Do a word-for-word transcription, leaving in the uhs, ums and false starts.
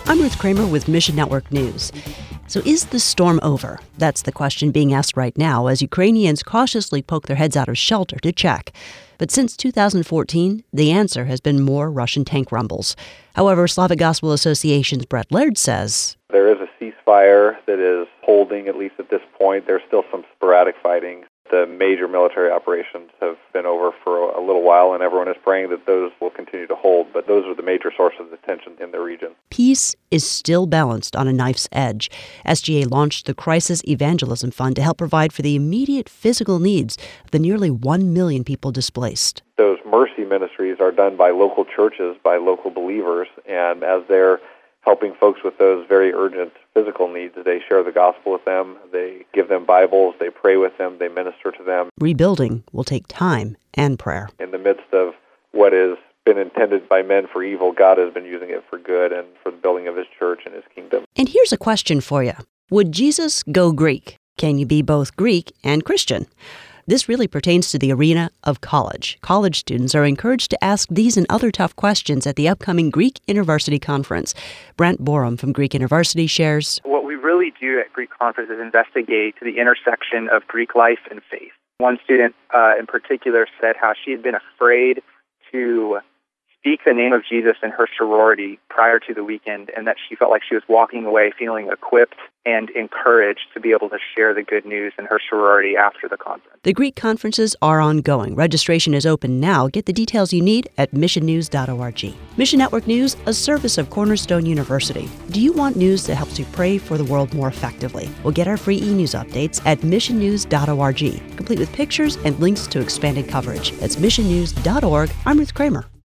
I'm Ruth Kramer with Mission Network News. So is the storm over? That's the question being asked right now as Ukrainians cautiously poke their heads out of shelter to check. But since two thousand fourteen, the answer has been more Russian tank rumbles. However, Slavic Gospel Association's Brett Laird says there is a ceasefire that is holding, at least at this point. There's still some sporadic fighting. The major military operations have been over for a little while, and everyone is praying that those will continue to hold. But those are the major sources of tension in the region. Peace is still balanced on a knife's edge. S G A launched the Crisis Evangelism Fund to help provide for the immediate physical needs of the nearly one million people displaced. Those mercy ministries are done by local churches, by local believers, and as they're helping folks with those very urgent physical needs, they share the gospel with them, they give them Bibles, they pray with them, they minister to them. Rebuilding will take time and prayer. In the midst of what has been intended by men for evil, God has been using it for good and for the building of His church and His kingdom. And here's a question for you. Would Jesus go Greek? Can you be both Greek and Christian? This really pertains to the arena of college. College students are encouraged to ask these and other tough questions at the upcoming Greek InterVarsity Conference. Brent Borum from Greek InterVarsity shares, what we really do at Greek Conference is investigate the intersection of Greek life and faith. One student uh, in particular said how she had been afraid to speak the name of Jesus in her sorority prior to the weekend, and that she felt like she was walking away feeling equipped and encouraged to be able to share the good news in her sorority after the conference. The Greek conferences are ongoing. Registration is open now. Get the details you need at mission news dot org. Mission Network News, a service of Cornerstone University. Do you want news that helps you pray for the world more effectively? Well, get our free e-news updates at mission news dot org, complete with pictures and links to expanded coverage. That's mission news dot org. I'm Ruth Kramer.